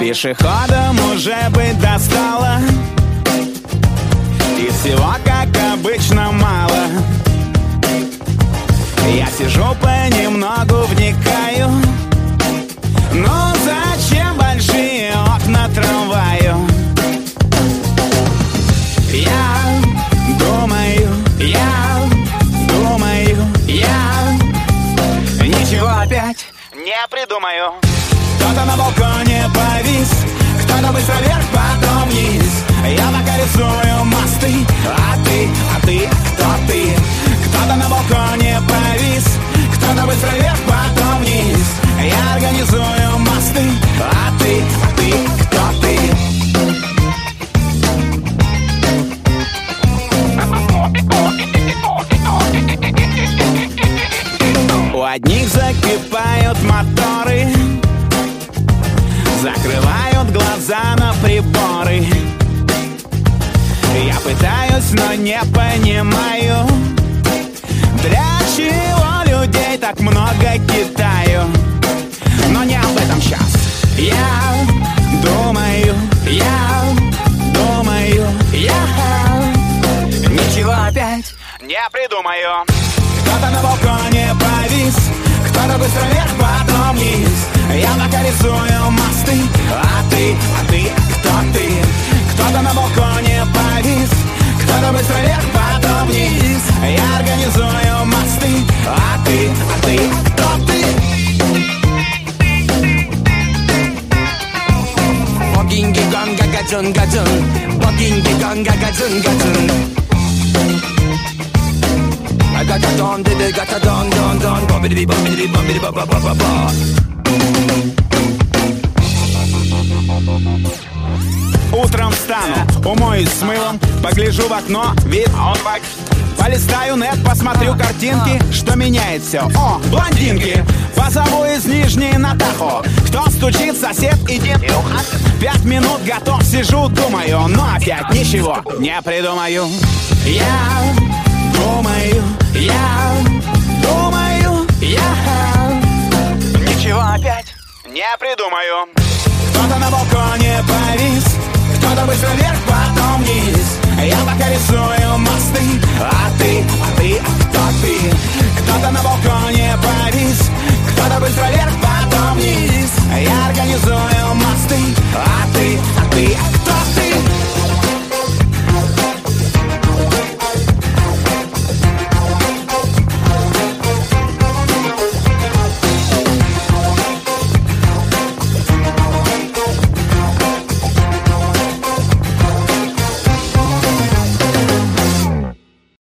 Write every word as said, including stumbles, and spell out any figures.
Пешеходам уже быть достало, и всего, как обычно, мало. Я сижу понемногу, вникаю. Ну зачем большие окна трамваю? Я думаю, я думаю, я ничего опять не придумаю. Кто-то на балконе повис, кто-то быстро вверх, потом вниз. Я пока рисую мосты, а ты, а ты, кто ты? Кто-то на балконе повис, кто-то быстро вверх, потом вниз. Я организую мосты, а ты, а ты, кто ты? У одних закипают моторы, закрывают глаза на приборы. Я пытаюсь, но не понимаю, для чего людей так много Китаю. Но не об этом сейчас. Я думаю, я думаю, я ничего опять не придумаю. Кто-то на балконе повис, кто-то быстро вверх, потом вниз. Я пока рисую мосты, а ты, а ты, кто ты? Кто-то на балконе повис, кто-то быстро вверх, потом вниз. Я организую мосты, а ты, а ты, кто ты? Богинги гонга гаджун гаджун, богинги гонга гаджун гаджун. I got a don, did I got a don, don, don, bobbidi bobbidi bobbidi bobba bobba bobba. Утром встану, умоюсь с мылом, погляжу в окно, вид, полистаю нет, посмотрю картинки, что меняет все. О, блондинки, позову из Нижней на Тахо. Кто стучит, сосед, иди. Пять минут готов, сижу, думаю, но опять ничего не придумаю. Я думаю, я думаю, я ничего опять не придумаю. Кто-то на балконе повис, кто-то быстро вверх, потом вниз. Я пока рисую мосты, а ты, а ты, кто ты? Кто-то на балконе повис, кто-то быстро вверх, потом